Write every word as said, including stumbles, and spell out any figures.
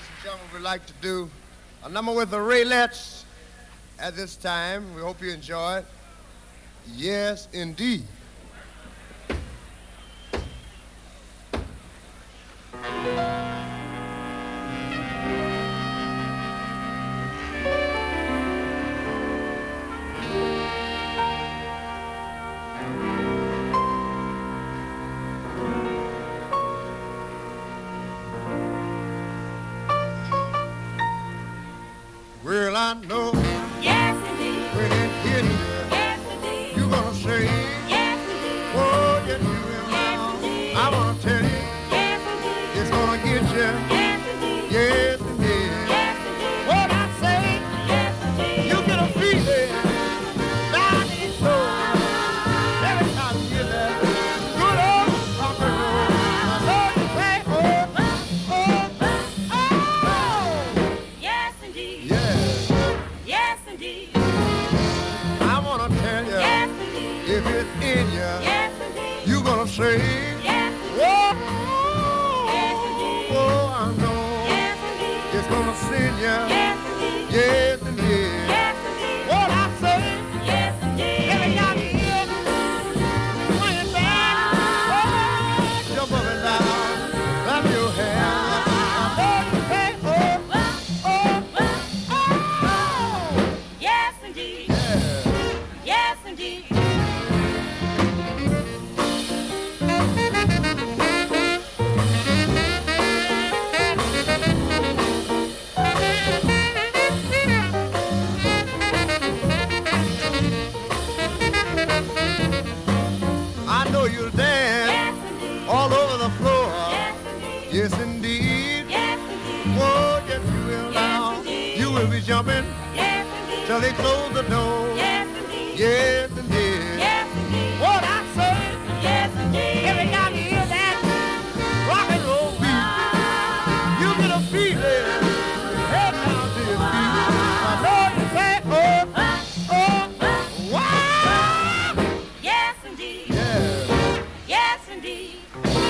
and gentlemen, we'd like to do a number with the Raelettes at this time. We hope you enjoy it. Yes, indeed. Well, I know. Yes, indeed. When it hit you, Yes, indeed. you gonna say, Yes, indeed. oh, yes, you will. Yes, indeed. I wanna tell you, Yes, indeed. it's gonna get you. Yes, indeed. Yes, indeed. Yes, indeed. What I say, Yes, indeed. you get a feeling down in your soul. Every time you hear that good old rock and roll, I know you say, oh, oh, oh. Yes, indeed. Yes, Yes, indeed. I wanna tell you, Yes, indeed. if it's in you, Yes, indeed. you gonna say, Yes, whoa, indeed. Yes, indeed. oh, I know Yes, indeed. it's gonna send you. Yes, indeed. Yes, indeed. Yes, indeed. What I say, Yes, indeed. every time you hear it, swing it back, oh, jump up and down, clap your hands. I know you say, oh, oh, oh. Yes, indeed. Yeah. Yes, indeed. I know you'll dance Yes, indeed. all over the floor. Yes, indeed. Yes, indeed. Yes, indeed. Oh, yes, you will Yes, now. indeed. You will be jumping Yes, indeed. till they close the door. Yes, indeed. Yes, indeed. Yes, indeed. What I say, Yes, indeed. every time you hear that rock and roll beat, you get a feeling. Head down to your feet. I know you say, oh, oh, wow. Yes, indeed. Yeah. Yes, indeed.